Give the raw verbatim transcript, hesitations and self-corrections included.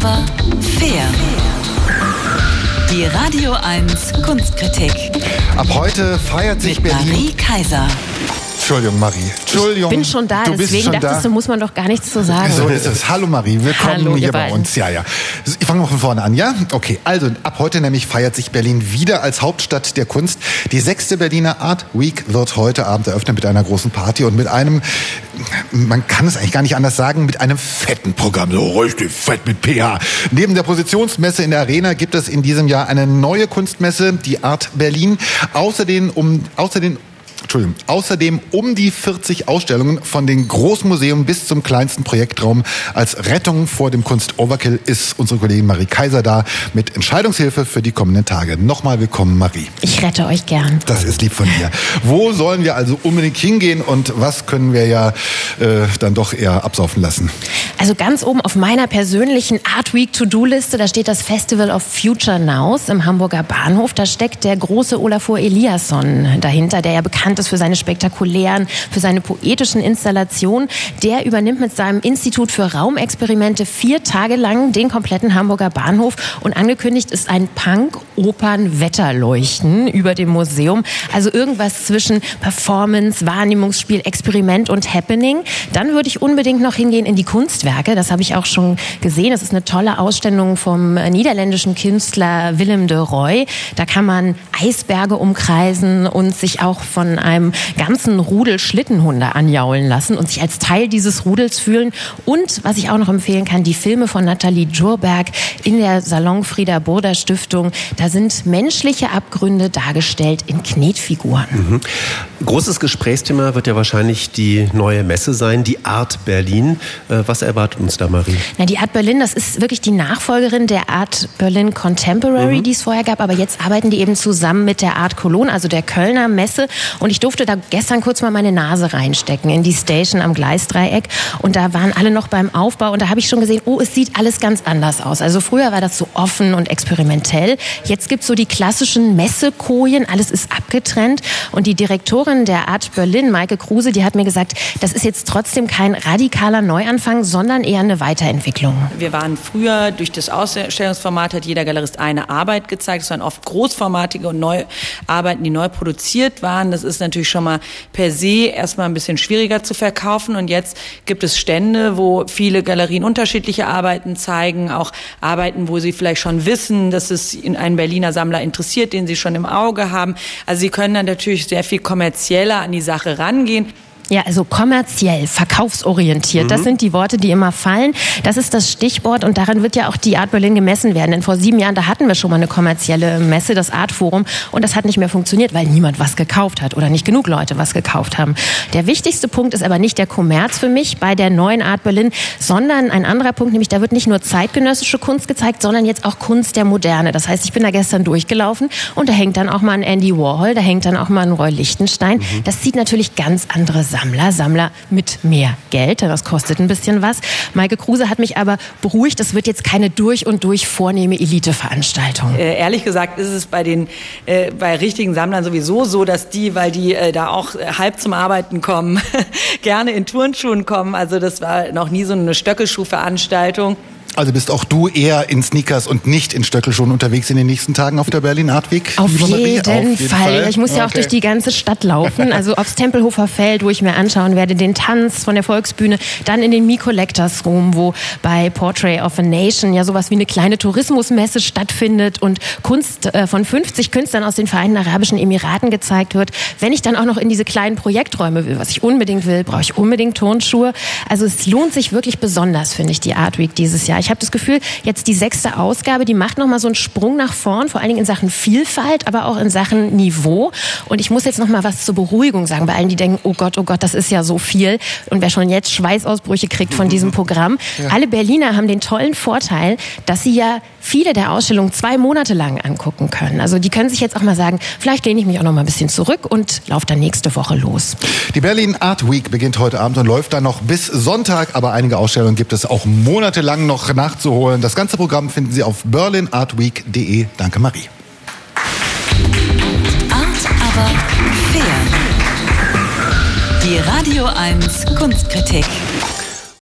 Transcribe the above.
aber fair. Die Radio eins Kunstkritik. Ab heute feiert sich mit Berlin. Marie Kaiser. Entschuldigung, Marie. Entschuldigung. Ich bin schon da, du bist deswegen schon dachtest da. du, muss man doch gar nichts zu sagen. So ist es. Hallo Marie, willkommen Hallo, hier ihr bei beiden. uns. Ja, ja. Ich fange mal von vorne an, ja? Okay, also ab heute nämlich feiert sich Berlin wieder als Hauptstadt der Kunst. Die sechste Berliner Art Week wird heute Abend eröffnet mit einer großen Party und mit einem, man kann es eigentlich gar nicht anders sagen, mit einem fetten Programm. So richtig fett mit P H. Neben der Positionsmesse in der Arena gibt es in diesem Jahr eine neue Kunstmesse, die Art Berlin. Außerdem um, außerdem Entschuldigung. Außerdem um die vierzig Ausstellungen von den Großmuseen bis zum kleinsten Projektraum. Als Rettung vor dem Kunst-Overkill ist unsere Kollegin Marie Kaiser da mit Entscheidungshilfe für die kommenden Tage. Nochmal willkommen, Marie. Ich rette euch gern. Das ist lieb von dir. Wo sollen wir also unbedingt hingehen und was können wir ja äh, dann doch eher absaufen lassen? Also ganz oben auf meiner persönlichen Art Week To-Do-Liste, da steht das Festival of Future Nows im Hamburger Bahnhof. Da steckt der große Olafur Eliasson dahinter, der ja bekannt ist für seine spektakulären, für seine poetischen Installationen. Der übernimmt mit seinem Institut für Raumexperimente vier Tage lang den kompletten Hamburger Bahnhof und angekündigt ist ein Punk-Opern-Wetterleuchten über dem Museum. Also irgendwas zwischen Performance, Wahrnehmungsspiel, Experiment und Happening. Dann würde ich unbedingt noch hingehen in die Kunstwerke. Das habe ich auch schon gesehen. Das ist eine tolle Ausstellung vom niederländischen Künstler Willem de Rooij. Da kann man Eisberge umkreisen und sich auch von einem ganzen Rudel Schlittenhunde anjaulen lassen und sich als Teil dieses Rudels fühlen. Und, was ich auch noch empfehlen kann, die Filme von Nathalie Djurberg in der Salon Frieda Burda Stiftung. Da sind menschliche Abgründe dargestellt in Knetfiguren. Mhm. Großes Gesprächsthema wird ja wahrscheinlich die neue Messe sein, die Art Berlin. Was erwartet uns da, Marie? Na, die Art Berlin, das ist wirklich die Nachfolgerin der Art Berlin Contemporary, mhm. die es vorher gab. Aber jetzt arbeiten die eben zusammen mit der Art Cologne, also der Kölner Messe. Und ich durfte da gestern kurz mal meine Nase reinstecken in die Station am Gleisdreieck. Und da waren alle noch beim Aufbau. Und da habe ich schon gesehen, oh, es sieht alles ganz anders aus. Also früher war das so offen und experimentell. Jetzt gibt es so die klassischen Messekojen. Alles ist abgetrennt. Und die Direktorin der Art Berlin, Maike Kruse, die hat mir gesagt, das ist jetzt trotzdem kein radikaler Neuanfang, sondern eher eine Weiterentwicklung. Wir waren früher, durch das Ausstellungsformat hat jeder Galerist eine Arbeit gezeigt. Es waren oft großformatige und neue Arbeiten, die neu produziert waren. Das ist natürlich schon mal per se erstmal ein bisschen schwieriger zu verkaufen. Und jetzt gibt es Stände, wo viele Galerien unterschiedliche Arbeiten zeigen. Auch Arbeiten, wo sie vielleicht schon wissen, dass es einen Berliner Sammler interessiert, den sie schon im Auge haben. Also sie können dann natürlich sehr viel kommerzieller an die Sache rangehen. Ja, also kommerziell, verkaufsorientiert, mhm. das sind die Worte, die immer fallen. Das ist das Stichwort und daran wird ja auch die Art Berlin gemessen werden. Denn vor sieben Jahren, da hatten wir schon mal eine kommerzielle Messe, das Art Forum, und das hat nicht mehr funktioniert, weil niemand was gekauft hat oder nicht genug Leute was gekauft haben. Der wichtigste Punkt ist aber nicht der Kommerz für mich bei der neuen Art Berlin, sondern ein anderer Punkt, nämlich da wird nicht nur zeitgenössische Kunst gezeigt, sondern jetzt auch Kunst der Moderne. Das heißt, ich bin da gestern durchgelaufen und da hängt dann auch mal ein Andy Warhol, da hängt dann auch mal ein Roy Lichtenstein. Mhm. Das zieht natürlich ganz andere Sachen. Sammler, Sammler mit mehr Geld, das kostet ein bisschen was. Maike Kruse hat mich aber beruhigt, es wird jetzt keine durch und durch vornehme Elite-Veranstaltung. Äh, ehrlich gesagt ist es bei den äh, bei richtigen Sammlern sowieso so, dass die, weil die äh, da auch halb zum Arbeiten kommen, gerne in Turnschuhen kommen. Also das war noch nie so eine Stöckelschuh-Veranstaltung. Also bist auch du eher in Sneakers und nicht in Stöckelschuhen unterwegs in den nächsten Tagen auf der Berlin Art Week? Auf jeden, Auf jeden Fall. Fall. Ich muss ja okay. auch durch die ganze Stadt laufen. Also aufs Tempelhofer Feld, wo ich mir anschauen werde, den Tanz von der Volksbühne. Dann in den Me Collectors Room, wo bei Portrait of a Nation ja sowas wie eine kleine Tourismusmesse stattfindet und Kunst äh, von fünfzig Künstlern aus den Vereinten Arabischen Emiraten gezeigt wird. Wenn ich dann auch noch in diese kleinen Projekträume will, was ich unbedingt will, brauche ich unbedingt Turnschuhe. Also es lohnt sich wirklich besonders, finde ich, die Art Week dieses Jahr. Ich habe das Gefühl, jetzt die sechste Ausgabe, die macht nochmal so einen Sprung nach vorn, vor allen Dingen in Sachen Vielfalt, aber auch in Sachen Niveau. Und ich muss jetzt noch mal was zur Beruhigung sagen, bei allen, die denken, oh Gott, oh Gott, das ist ja so viel. Und wer schon jetzt Schweißausbrüche kriegt von diesem Programm. Ja. Alle Berliner haben den tollen Vorteil, dass sie ja viele der Ausstellungen zwei Monate lang angucken können. Also die können sich jetzt auch mal sagen, vielleicht lehne ich mich auch noch mal ein bisschen zurück und laufe dann nächste Woche los. Die Berlin Art Week beginnt heute Abend und läuft dann noch bis Sonntag. Aber einige Ausstellungen gibt es auch monatelang noch nachzuholen. Das ganze Programm finden Sie auf berlin art week punkt de. Danke, Marie. Art aber fair. Die Radio eins Kunstkritik.